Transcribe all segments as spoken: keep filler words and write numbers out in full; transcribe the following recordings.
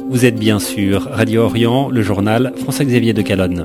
Vous êtes bien sûr Radio Orient, le journal François-Xavier de Calonne.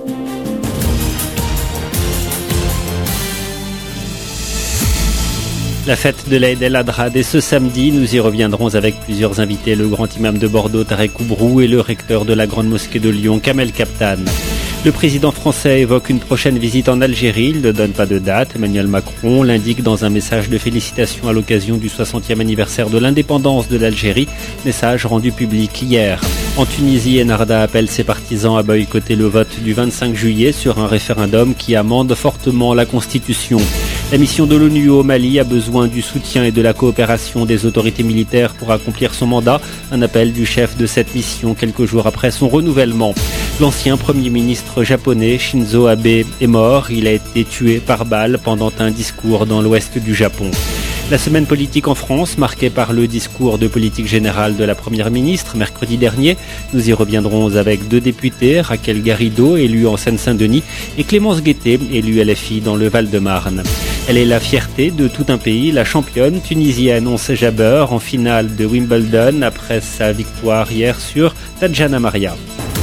La fête de l'Aïd el-Adha dès ce samedi, nous y reviendrons avec plusieurs invités, le grand imam de Bordeaux, Tarek Oubrou, et le recteur de la Grande Mosquée de Lyon, Kamel Kaptan. Le président français évoque une prochaine visite en Algérie, il ne donne pas de date. Emmanuel Macron l'indique dans un message de félicitations à l'occasion du soixantième anniversaire de l'indépendance de l'Algérie, message rendu public hier. En Tunisie, Enarda appelle ses partisans à boycotter le vote du vingt-cinq juillet sur un référendum qui amende fortement la Constitution. La mission de l'ONU au Mali a besoin du soutien et de la coopération des autorités militaires pour accomplir son mandat. Un appel du chef de cette mission quelques jours après son renouvellement. L'ancien Premier ministre japonais Shinzo Abe est mort. Il a été tué par balle pendant un discours dans l'ouest du Japon. La semaine politique en France, marquée par le discours de politique générale de la Première ministre mercredi dernier. Nous y reviendrons avec deux députés, Raquel Garrido, élue en Seine-Saint-Denis, et Clémence Guettet, élue L F I dans le Val-de-Marne. Elle est la fierté de tout un pays. La championne tunisienne Ons Jabeur en finale de Wimbledon après sa victoire hier sur Tadjana Maria.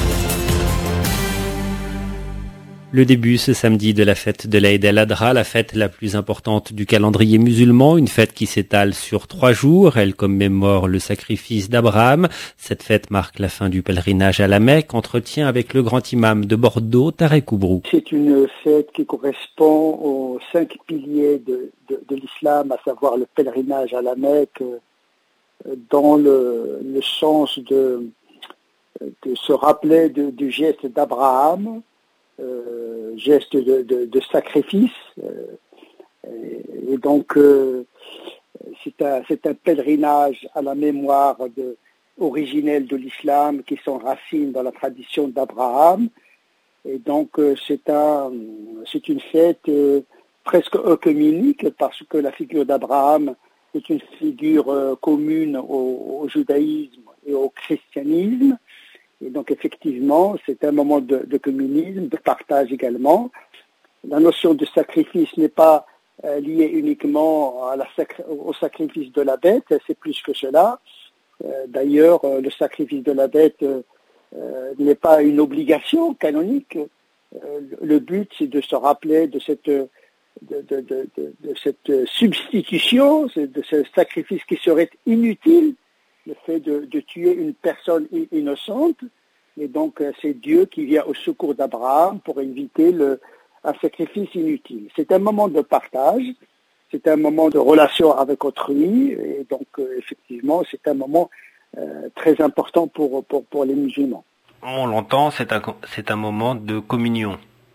Le début ce samedi de la fête de l'Aïd el-Adha, la fête la plus importante du calendrier musulman, une fête qui s'étale sur trois jours. Elle commémore le sacrifice d'Abraham. Cette fête marque la fin du pèlerinage à la Mecque. Entretien avec le grand imam de Bordeaux, Tarek Oubrou. C'est une fête qui correspond aux cinq piliers de, de, de l'islam, à savoir le pèlerinage à la Mecque, dans le, le sens de, de se rappeler de, du geste d'Abraham, Euh, geste de, de, de sacrifice, euh, et, et donc euh, c'est, un, c'est un pèlerinage à la mémoire de, originelle de l'islam qui s'enracine dans la tradition d'Abraham, et donc euh, c'est, un, c'est une fête euh, presque œcuménique parce que la figure d'Abraham est une figure euh, commune au, au judaïsme et au christianisme. Et donc effectivement, c'est un moment de, de communisme, de partage également. La notion de sacrifice n'est pas euh, liée uniquement à la sacri- au sacrifice de la bête, c'est plus que cela. Euh, d'ailleurs, euh, le sacrifice de la bête euh, euh, n'est pas une obligation canonique. Euh, le but, c'est de se rappeler de cette, de, de, de, de, de cette substitution, de ce sacrifice qui serait inutile, le fait de, de tuer une personne innocente, et donc c'est Dieu qui vient au secours d'Abraham pour éviter le, un sacrifice inutile. C'est un moment de partage, c'est un moment de relation avec autrui, et donc euh, effectivement c'est un moment euh, très important pour, pour, pour les musulmans. On l'entend, c'est un, c'est un moment de communion.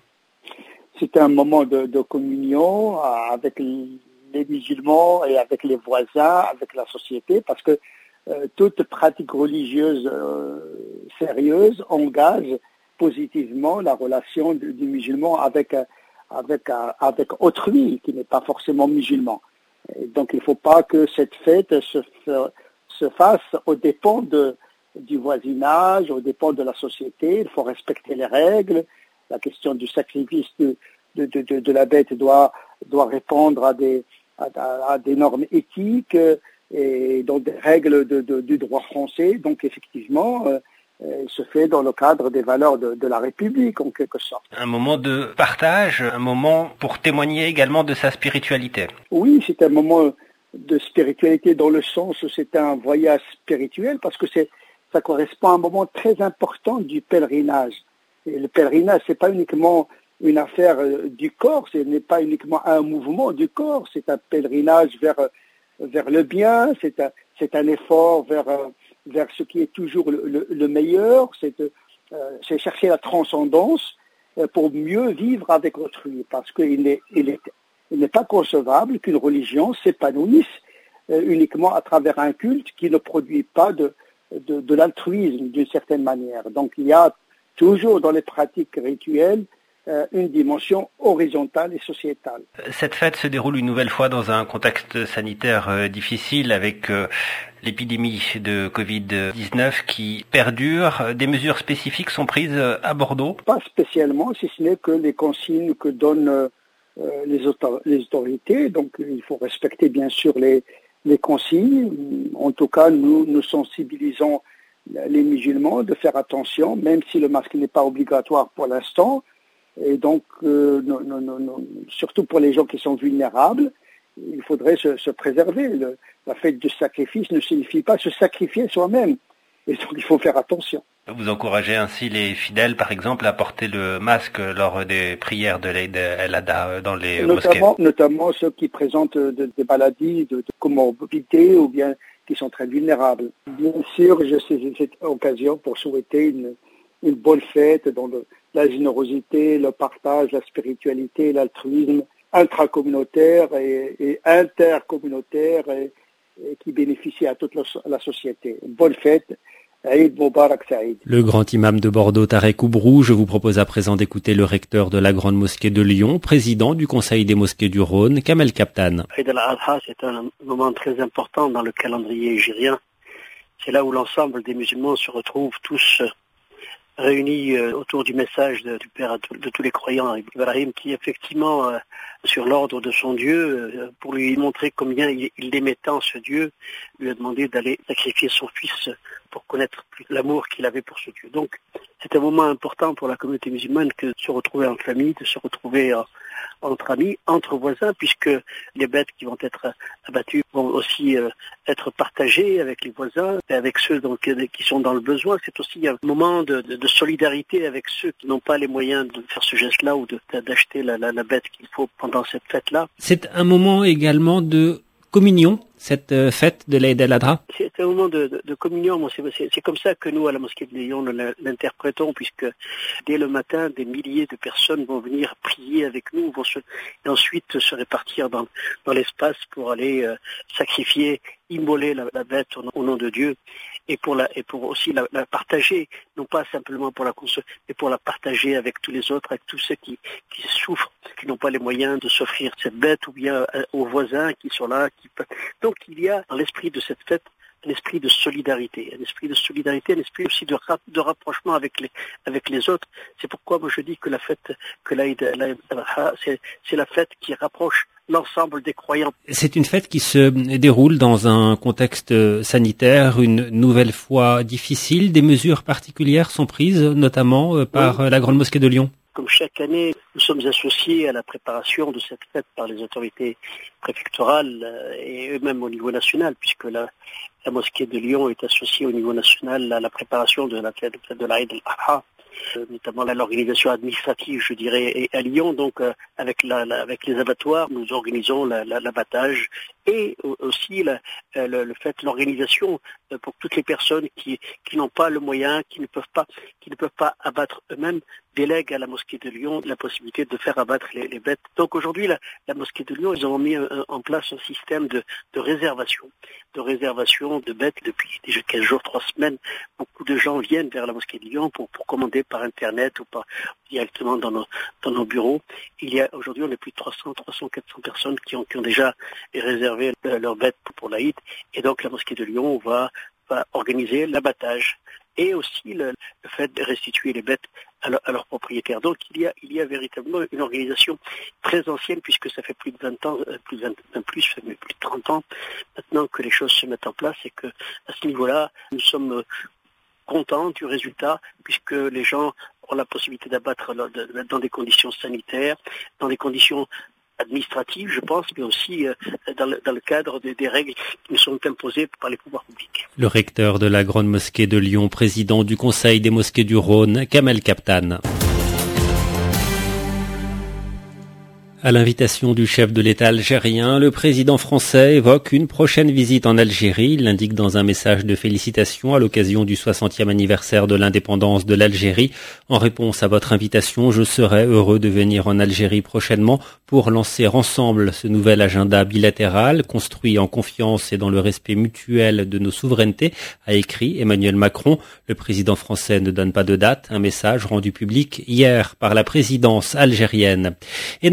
C'est un moment de, de communion avec les musulmans et avec les voisins, avec la société, parce que Euh, toute pratique religieuse euh, sérieuse engage positivement la relation du, du musulman avec, avec, avec autrui qui n'est pas forcément musulman. Et donc il ne faut pas que cette fête se, se fasse aux dépens de, du voisinage, aux dépens de la société. Il faut respecter les règles. La question du sacrifice de, de, de, de, de la bête doit, doit répondre à des, à, à des normes éthiques et dans des règles de, de, du droit français. Donc effectivement, euh, il se fait dans le cadre des valeurs de, de la République, en quelque sorte. Un moment de partage, un moment pour témoigner également de sa spiritualité. Oui, c'est un moment de spiritualité dans le sens où c'est un voyage spirituel, parce que c'est, ça correspond à un moment très important du pèlerinage. Et le pèlerinage, c'est pas uniquement une affaire du corps, ce n'est pas uniquement un mouvement du corps, c'est un pèlerinage vers vers le bien, c'est un, c'est un effort vers, vers ce qui est toujours le, le, le meilleur, c'est, euh, c'est chercher la transcendance pour mieux vivre avec autrui, parce qu'il n'est, il est, il n'est pas concevable qu'une religion s'épanouisse euh, uniquement à travers un culte qui ne produit pas de, de, de l'altruisme d'une certaine manière. Donc il y a toujours dans les pratiques rituelles une dimension horizontale et sociétale. Cette fête se déroule une nouvelle fois dans un contexte sanitaire difficile avec l'épidémie de covid dix-neuf qui perdure. Des mesures spécifiques sont prises à Bordeaux ? Pas spécialement, si ce n'est que les consignes que donnent les, autor- les autorités. Donc il faut respecter bien sûr les, les consignes. En tout cas, nous nous sensibilisons les musulmans de faire attention, même si le masque n'est pas obligatoire pour l'instant. Et donc, euh, non, non, non, non, surtout pour les gens qui sont vulnérables, il faudrait se, se préserver. Le, la fête du sacrifice ne signifie pas se sacrifier soi-même. Et donc, il faut faire attention. Vous encouragez ainsi les fidèles, par exemple, à porter le masque lors des prières de l'Eid el-Adha dans les notamment, mosquées. Notamment ceux qui présentent de, des maladies, de, de comorbidité ou bien qui sont très vulnérables. Bien sûr, je saisis cette occasion pour souhaiter une, une bonne fête dans le, la générosité, le partage, la spiritualité, l'altruisme intracommunautaire et, et intercommunautaire et, et qui bénéficie à toute la, la société. Bonne fête. Le grand imam de Bordeaux, Tarek Oubrou, je vous propose à présent d'écouter le recteur de la Grande Mosquée de Lyon, président du Conseil des mosquées du Rhône, Kamel Kaptan. Eid al-Adha, c'est un moment très important dans le calendrier hégirien. C'est là où l'ensemble des musulmans se retrouvent tous réunis autour du message du Père de tous les croyants, Ibrahim, qui effectivement, sur l'ordre de son Dieu, pour lui montrer combien il aimait tant ce Dieu, lui a demandé d'aller sacrifier son fils pour connaître l'amour qu'il avait pour ce Dieu. Donc, c'est un moment important pour la communauté musulmane que de se retrouver en famille, de se retrouver en, entre amis, entre voisins, puisque les bêtes qui vont être abattues vont aussi euh, être partagées avec les voisins et avec ceux donc, qui sont dans le besoin. C'est aussi un moment de, de, de solidarité avec ceux qui n'ont pas les moyens de faire ce geste-là ou de, d'acheter la, la, la bête qu'il faut pendant cette fête-là. C'est un moment également de communion, cette fête de l'Eid el-Adha? C'est un moment de, de, de communion. Bon, c'est, c'est comme ça que nous, à la mosquée de Lyon, l'interprétons, puisque dès le matin, des milliers de personnes vont venir prier avec nous, vont se, et ensuite se répartir dans, dans l'espace pour aller euh, sacrifier, immoler la, la bête au, au nom de Dieu, et pour la, et pour aussi la, la partager, non pas simplement pour la consommer, mais pour la partager avec tous les autres, avec tous ceux qui, qui souffrent, qui n'ont pas les moyens de s'offrir cette bête, ou bien euh, aux voisins qui sont là, qui peuvent. Donc il y a dans l'esprit de cette fête un esprit de solidarité, un esprit de solidarité, un esprit aussi de, rap, de rapprochement avec les, avec les autres. C'est pourquoi moi je dis que la fête, que l'Aïd al-Adha, c'est, c'est la fête qui rapproche l'ensemble des croyants. C'est une fête qui se déroule dans un contexte sanitaire, une nouvelle fois difficile. Des mesures particulières sont prises, notamment par oui. la Grande Mosquée de Lyon. Comme chaque année, nous sommes associés à la préparation de cette fête par les autorités préfectorales et eux-mêmes au niveau national, puisque la, la mosquée de Lyon est associée au niveau national à la préparation de la fête de l'Aïd al-Adha, notamment à l'organisation administrative, je dirais, à Lyon. Donc, avec, la, la, avec les abattoirs, nous organisons la, la, l'abattage et aussi la, le, le fait, l'organisation pour toutes les personnes qui, qui n'ont pas le moyen, qui ne peuvent pas, qui ne peuvent pas abattre eux-mêmes, délègue à la mosquée de Lyon la possibilité de faire abattre les, les bêtes. Donc aujourd'hui, la, la mosquée de Lyon, ils ont mis un, un, en place un système de, de réservation, de réservation de bêtes depuis déjà quinze jours, trois semaines. Beaucoup de gens viennent vers la mosquée de Lyon pour, pour commander par Internet ou par, directement dans nos, dans nos bureaux. Il y a aujourd'hui, on est plus de trois cents, trois cents, quatre cents personnes qui ont, qui ont déjà réservé leurs bêtes pour, pour l'Aïd. Et donc la mosquée de Lyon va, va organiser l'abattage et aussi le, le fait de restituer les bêtes à, leur, à leurs propriétaires. Donc il y a, il y a véritablement une organisation très ancienne, puisque ça fait plus de vingt ans, plus de vingt, plus, plus de trente ans maintenant que les choses se mettent en place, et que à ce niveau-là, nous sommes contents du résultat, puisque les gens ont la possibilité d'abattre dans des conditions sanitaires, dans des conditions administrative, je pense, mais aussi euh, dans, le, dans le cadre des, des règles qui nous sont imposées par les pouvoirs publics. Le recteur de la Grande Mosquée de Lyon, président du Conseil des mosquées du Rhône, Kamel Kaptan. À l'invitation du chef de l'État algérien, le président français évoque une prochaine visite en Algérie. Il l'indique dans un message de félicitations à l'occasion du soixantième anniversaire de l'indépendance de l'Algérie. En réponse à votre invitation, je serai heureux de venir en Algérie prochainement pour lancer ensemble ce nouvel agenda bilatéral, construit en confiance et dans le respect mutuel de nos souverainetés, a écrit Emmanuel Macron. Le président français ne donne pas de date, un message rendu public hier par la présidence algérienne. Enarda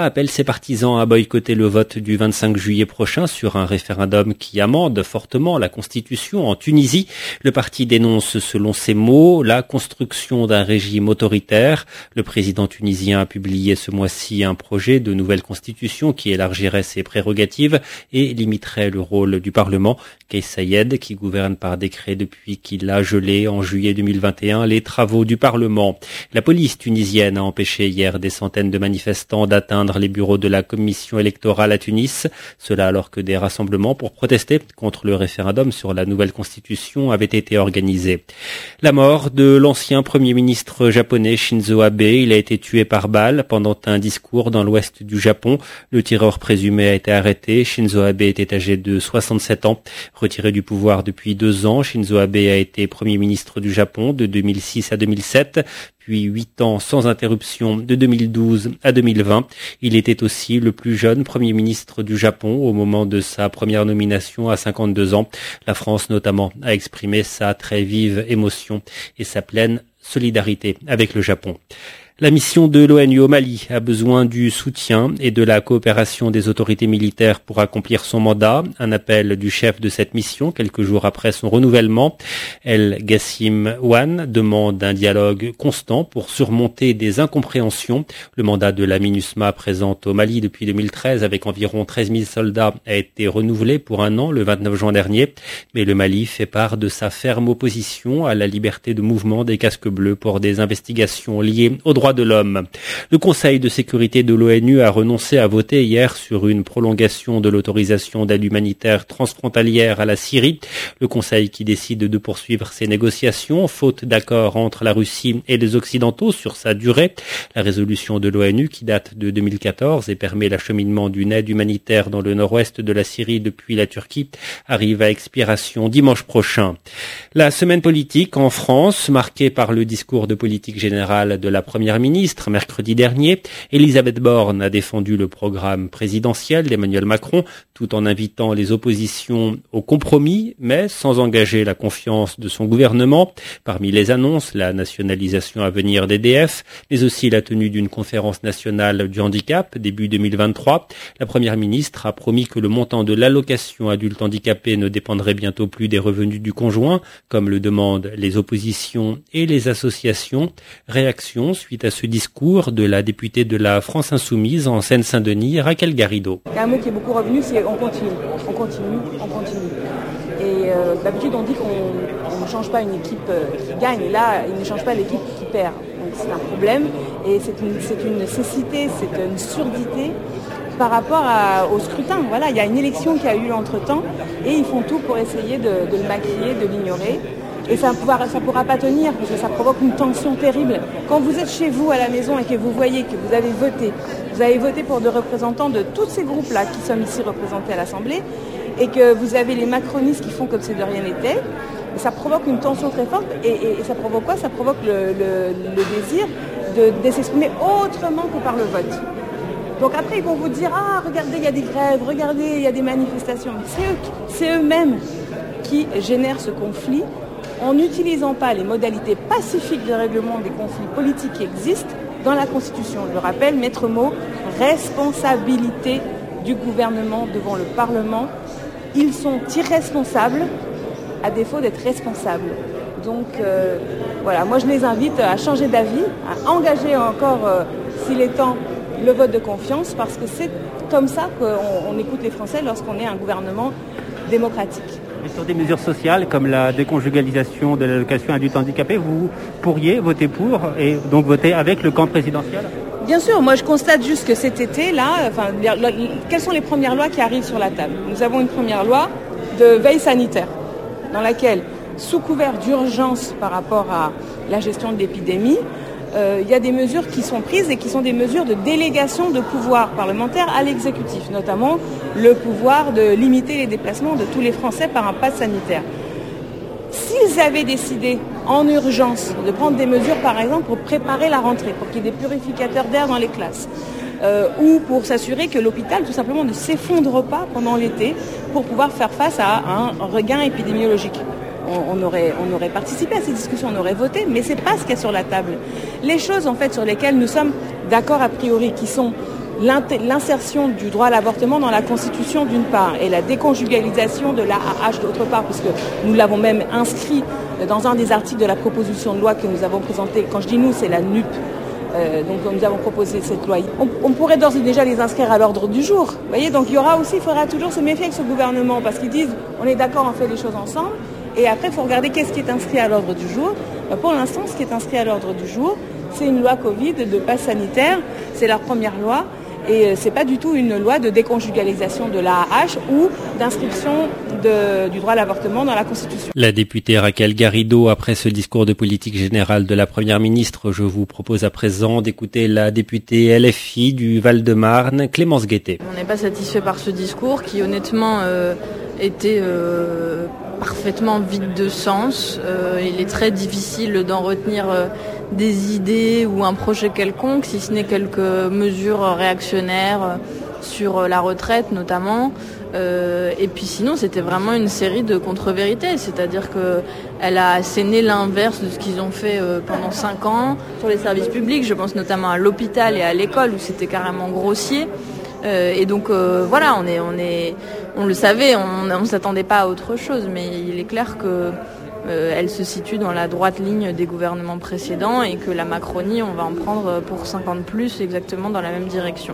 appelle ses partisans à boycotter le vote du vingt-cinq juillet prochain sur un référendum qui amende fortement la Constitution en Tunisie. Le parti dénonce, selon ses mots, la construction d'un régime autoritaire. Le président tunisien a publié ce mois-ci un projet de nouvelle constitution qui élargirait ses prérogatives et limiterait le rôle du Parlement. Kais Saied, qui gouverne par décret depuis qu'il a gelé en juillet deux mille vingt et un les travaux du Parlement. La police tunisienne a empêché hier des centaines de manifestants d'atteindre les bureaux de la commission électorale à Tunis. Cela alors que des rassemblements pour protester contre le référendum sur la nouvelle constitution avaient été organisés. La mort de l'ancien premier ministre japonais Shinzo Abe. Il a été tué par balle pendant un discours dans l'ouest du Japon. Le tireur présumé a été arrêté. Shinzo Abe était âgé de soixante-sept ans. Retiré du pouvoir depuis deux ans, Shinzo Abe a été Premier ministre du Japon de deux mille six à deux mille sept, puis huit ans sans interruption de deux mille douze à deux mille vingt. Il était aussi le plus jeune Premier ministre du Japon au moment de sa première nomination à cinquante-deux ans. La France notamment a exprimé sa très vive émotion et sa pleine solidarité avec le Japon. La mission de l'ONU au Mali a besoin du soutien et de la coopération des autorités militaires pour accomplir son mandat. Un appel du chef de cette mission quelques jours après son renouvellement. El Gassim Ouane demande un dialogue constant pour surmonter des incompréhensions. Le mandat de la MINUSMA présente au Mali depuis deux mille treize avec environ treize mille soldats a été renouvelé pour un an le vingt-neuf juin dernier. Mais le Mali fait part de sa ferme opposition à la liberté de mouvement des casques bleus pour des investigations liées aux droits de l'homme. Le Conseil de sécurité de l'ONU a renoncé à voter hier sur une prolongation de l'autorisation d'aide humanitaire transfrontalière à la Syrie. Le Conseil qui décide de poursuivre ses négociations, faute d'accord entre la Russie et les Occidentaux sur sa durée. La résolution de l'ONU qui date de deux mille quatorze et permet l'acheminement d'une aide humanitaire dans le nord-ouest de la Syrie depuis la Turquie arrive à expiration dimanche prochain. La semaine politique en France, marquée par le discours de politique générale de la première ministre mercredi dernier, Elisabeth Borne a défendu le programme présidentiel d'Emmanuel Macron tout en invitant les oppositions au compromis, mais sans engager la confiance de son gouvernement. Parmi les annonces, la nationalisation à venir d'E D F, mais aussi la tenue d'une conférence nationale du handicap début deux mille vingt-trois. La première ministre a promis que le montant de l'allocation adulte handicapé ne dépendrait bientôt plus des revenus du conjoint, comme le demandent les oppositions et les associations. Réaction suite à ce discours de la députée de la France Insoumise en Seine-Saint-Denis, Raquel Garrido. Il y a un mot qui est beaucoup revenu, c'est on continue, on continue, on continue. Et euh, d'habitude on dit qu'on ne change pas une équipe qui gagne, là il ne change pas l'équipe qui perd. Donc c'est un problème et c'est une, c'est une nécessité, c'est une surdité par rapport à, au scrutin. Voilà, il y a une élection qui a eu entre-temps et ils font tout pour essayer de, de le maquiller, de l'ignorer. Et ça ne pourra, ça pourra pas tenir parce que ça provoque une tension terrible. Quand vous êtes chez vous à la maison et que vous voyez que vous avez voté, vous avez voté pour des représentants de tous ces groupes-là qui sont ici représentés à l'Assemblée et que vous avez les macronistes qui font comme si de rien n'était, ça provoque une tension très forte et, et, et ça provoque quoi? Ça provoque le, le, le désir de, de s'exprimer autrement que par le vote. Donc après ils vont vous dire « Ah, regardez, il y a des grèves, regardez, il y a des manifestations ». C'est eux, c'est eux-mêmes qui génèrent ce conflit en n'utilisant pas les modalités pacifiques de règlement des conflits politiques qui existent dans la Constitution. Je le rappelle, maître mot, responsabilité du gouvernement devant le Parlement. Ils sont irresponsables à défaut d'être responsables. Donc euh, voilà, moi je les invite à changer d'avis, à engager encore, euh, s'il est temps, le vote de confiance, parce que c'est comme ça qu'on on écoute les Français lorsqu'on est un gouvernement démocratique. Et sur des mesures sociales comme la déconjugalisation de l'allocation adulte handicapé, vous pourriez voter pour et donc voter avec le camp présidentiel? Bien sûr, moi je constate juste que cet été, là, enfin, quelles sont les premières lois qui arrivent sur la table? Nous avons une première loi de veille sanitaire, dans laquelle, sous couvert d'urgence par rapport à la gestion de l'épidémie, euh, il y a des mesures qui sont prises et qui sont des mesures de délégation de pouvoir parlementaire à l'exécutif, notamment le pouvoir de limiter les déplacements de tous les Français par un pass sanitaire. S'ils avaient décidé en urgence de prendre des mesures, par exemple, pour préparer la rentrée, pour qu'il y ait des purificateurs d'air dans les classes, euh, ou pour s'assurer que l'hôpital, tout simplement, ne s'effondre pas pendant l'été pour pouvoir faire face à un regain épidémiologique. On, on, aurait, on aurait participé à ces discussions, on aurait voté, mais ce n'est pas ce qu'il y a sur la table. Les choses, en fait, sur lesquelles nous sommes d'accord a priori, qui sont l'insertion du droit à l'avortement dans la Constitution d'une part et la déconjugalisation de l'A A H d'autre part, puisque nous l'avons même inscrit dans un des articles de la proposition de loi que nous avons présentée. Quand je dis nous, c'est la N U P. Euh, donc nous avons proposé cette loi. On, on pourrait d'ores et déjà les inscrire à l'ordre du jour. Vous voyez, donc il y aura aussi, il faudra toujours se méfier avec ce gouvernement parce qu'ils disent on est d'accord, on fait les choses ensemble. Et après, il faut regarder qu'est-ce qui est inscrit à l'ordre du jour. Ben, pour l'instant, ce qui est inscrit à l'ordre du jour, c'est une loi Covid de passe sanitaire. C'est leur première loi. Et c'est pas du tout une loi de déconjugalisation de l'A A H ou d'inscription de, du droit à l'avortement dans la Constitution. La députée Raquel Garrido, après ce discours de politique générale de la Première ministre, je vous propose à présent d'écouter la députée L F I du Val-de-Marne, Clémence Guettet. On n'est pas satisfait par ce discours qui honnêtement euh, était euh, parfaitement vide de sens. Euh, il est très difficile d'en retenir euh, des idées ou un projet quelconque, si ce n'est quelques mesures réactionnaires sur la retraite notamment. Euh, et puis sinon, c'était vraiment une série de contre-vérités, c'est-à-dire qu'elle a asséné l'inverse de ce qu'ils ont fait euh, pendant cinq ans sur les services publics. Je pense notamment à l'hôpital et à l'école où c'était carrément grossier. Euh, et donc euh, voilà, on est, on est, on le savait, on ne s'attendait pas à autre chose, mais il est clair que Euh, elle se situe dans la droite ligne des gouvernements précédents et que la Macronie, on va en prendre pour cinquante plus exactement dans la même direction.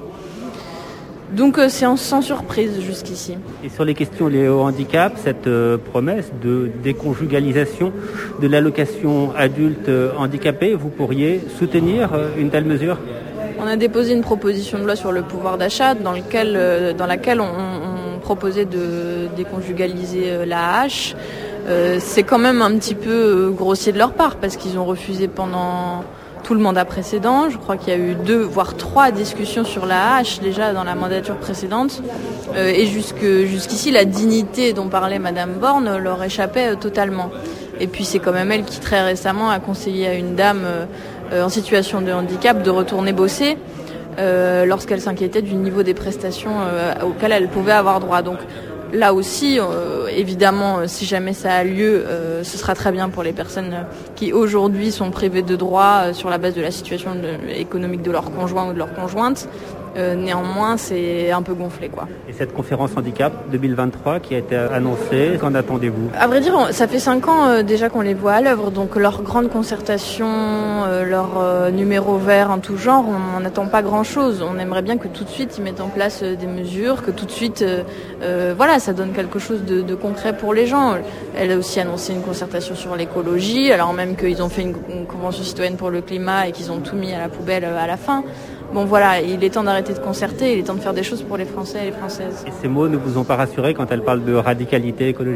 Donc euh, c'est sans surprise jusqu'ici. Et sur les questions liées au handicap, cette euh, promesse de déconjugalisation de l'allocation adulte handicapé, vous pourriez soutenir euh, une telle mesure ? On a déposé une proposition de loi sur le pouvoir d'achat dans, lequel, euh, dans laquelle on, on proposait de déconjugaliser euh, l'A A H. Euh, c'est quand même un petit peu euh, grossier de leur part parce qu'ils ont refusé pendant tout le mandat précédent. Je crois qu'il y a eu deux, voire trois discussions sur l'A A H déjà dans la mandature précédente. Euh, et jusque, jusqu'ici, la dignité dont parlait Madame Borne leur échappait euh, totalement. Et puis c'est quand même elle qui très récemment a conseillé à une dame euh, en situation de handicap de retourner bosser euh, lorsqu'elle s'inquiétait du niveau des prestations euh, auxquelles elle pouvait avoir droit. Donc là aussi, euh, évidemment, si jamais ça a lieu, euh, ce sera très bien pour les personnes qui aujourd'hui sont privées de droits euh, sur la base de la situation de, économique de leur conjoint ou de leur conjointe. Euh, néanmoins, c'est un peu gonflé, quoi. Et cette conférence handicap deux mille vingt-trois qui a été annoncée, qu'en attendez-vous ? À vrai dire, ça fait cinq ans euh, déjà qu'on les voit à l'œuvre, donc leur grande concertation, euh, leur euh, numéro vert en tout genre, on n'attend pas grand-chose. On aimerait bien que tout de suite ils mettent en place euh, des mesures, que tout de suite, euh, euh, voilà, ça donne quelque chose de, de concret pour les gens. Elle a aussi annoncé une concertation sur l'écologie, alors même qu'ils ont fait une, une convention citoyenne pour le climat et qu'ils ont tout mis à la poubelle euh, à la fin. Bon voilà, il est temps d'arrêter de concerter, il est temps de faire des choses pour les Français et les Françaises. Et ces mots ne vous ont pas rassuré quand elle parle de radicalité écologique ?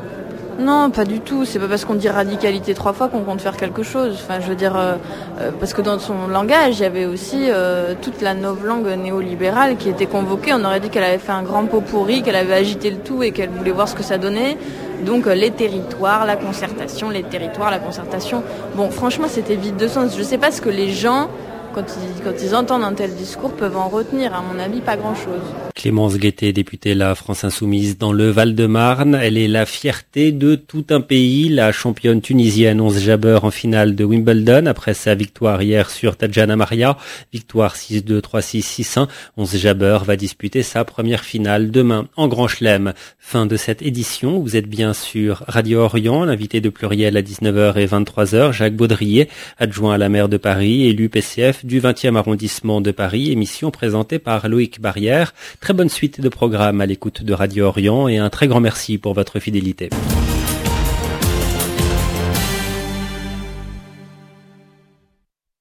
Non, pas du tout. C'est pas parce qu'on dit radicalité trois fois qu'on compte faire quelque chose. Enfin, je veux dire, euh, parce que dans son langage, il y avait aussi euh, toute la novlangue néolibérale qui était convoquée. On aurait dit qu'elle avait fait un grand pot pourri, qu'elle avait agité le tout et qu'elle voulait voir ce que ça donnait. Donc euh, les territoires, la concertation, les territoires, la concertation. Bon, franchement, c'était vide de sens. Je sais pas ce que les gens... Quand ils, quand ils entendent un tel discours, peuvent en retenir, à mon avis, pas grand-chose. Clémence Guettet, députée La France Insoumise dans le Val-de-Marne. Elle est la fierté de tout un pays. La championne tunisienne Ons Jabeur en finale de Wimbledon après sa victoire hier sur Tadjana Maria. Victoire six deux, trois six, six un. Ons Jabeur va disputer sa première finale demain en Grand Chelem. Fin de cette édition. Vous êtes bien sur Radio Orient. L'invité de Pluriel à dix-neuf heures et vingt-trois heures, Jacques Baudrier, adjoint à la maire de Paris, élu P C F du vingtième arrondissement de Paris, émission présentée par Loïc Barrière. Très bonne suite de programmes à l'écoute de Radio Orient et un très grand merci pour votre fidélité.